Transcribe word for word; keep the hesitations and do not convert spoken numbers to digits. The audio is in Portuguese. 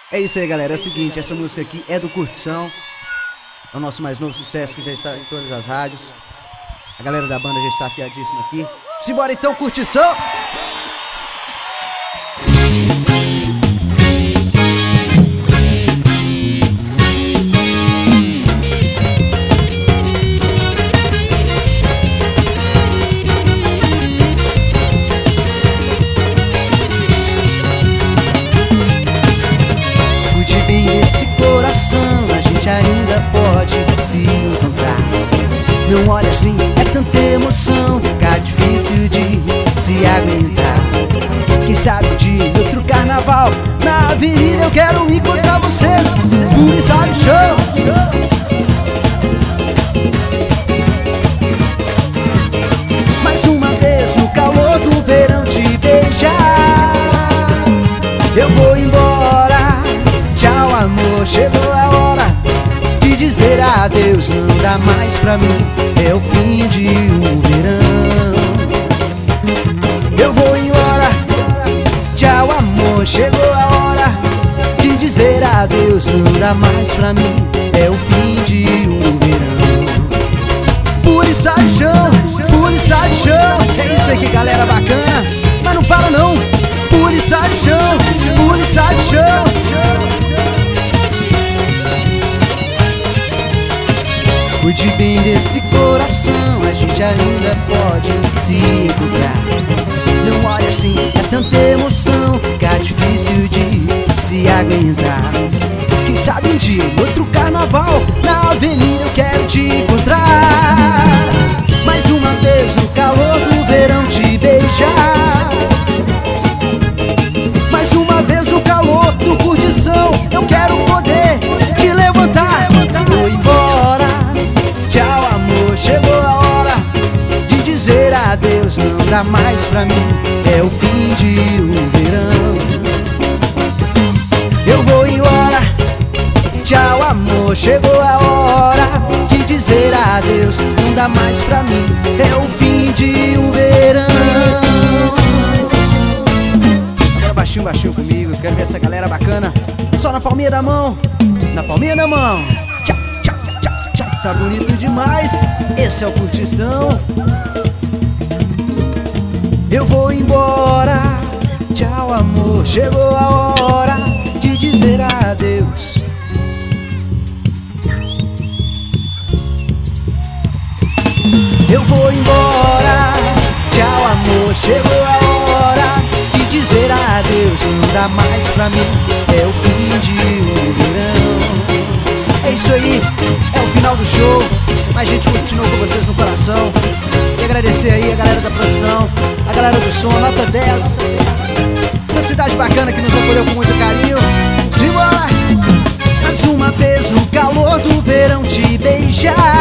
É isso aí, galera, é o seguinte, essa música aqui é do Curtição. É o nosso mais novo sucesso que já está em todas as rádios. A galera da banda já está afiadíssima aqui. Simbora então, Curtição! Cuide bem desse coração, a gente ainda pode se encontrar. Não olha assim, é tanta emoção, fica difícil de se aguentar. Quem sabe um dia, em outro carnaval, na avenida eu quero encontrar vocês. Gurizada do show! Mais uma vez no calor do verão te beijar. Eu vou embora, tchau amor, chegou a hora de dizer adeus, não dá mais pra mim, é o fim de um verão. Eu vou embora, tchau amor, chegou a hora de dizer adeus, não dá mais pra mim, é o fim de um verão. Puriça de chão, puriça de chão, é isso aqui galera bacana, mas não para não. Puriça de chão, puriça de chão. Cuide bem desse coração, a gente ainda pode se encontrar. Não olha assim, é tanta emoção, fica difícil de se aguentar. Quem sabe um dia, em outro carnaval, na avenida eu quero te encontrar. Mais uma vez no calor do verão te beijar. Mais uma vez no calor do curtição, eu quero poder te levantar. Vou embora, tchau amor, chegou a hora de dizer adeus, não dá mais pra mim, é o fim de um verão. Eu vou embora, tchau amor, chegou a hora de dizer adeus, não dá mais pra mim, é o fim de um verão. Agora baixinho, baixinho comigo, eu quero ver essa galera bacana. Só na palminha da mão, na palminha da mão. Tchau, tchau, tchau, tchau. Tá bonito demais, esse é o Curtição. Eu vou embora, tchau amor, chegou a hora de dizer adeus. Eu vou embora, tchau amor, chegou a hora de dizer adeus, não dá mais pra mim, é o fim de um verão. É isso aí, é o final do show, mas a gente continua com vocês no coração. E agradecer aí a galera da produção, a galera do som, nota dez. Essa cidade bacana que nos acolheu com muito carinho. Simbora! Mais uma vez no calor do verão te beijar.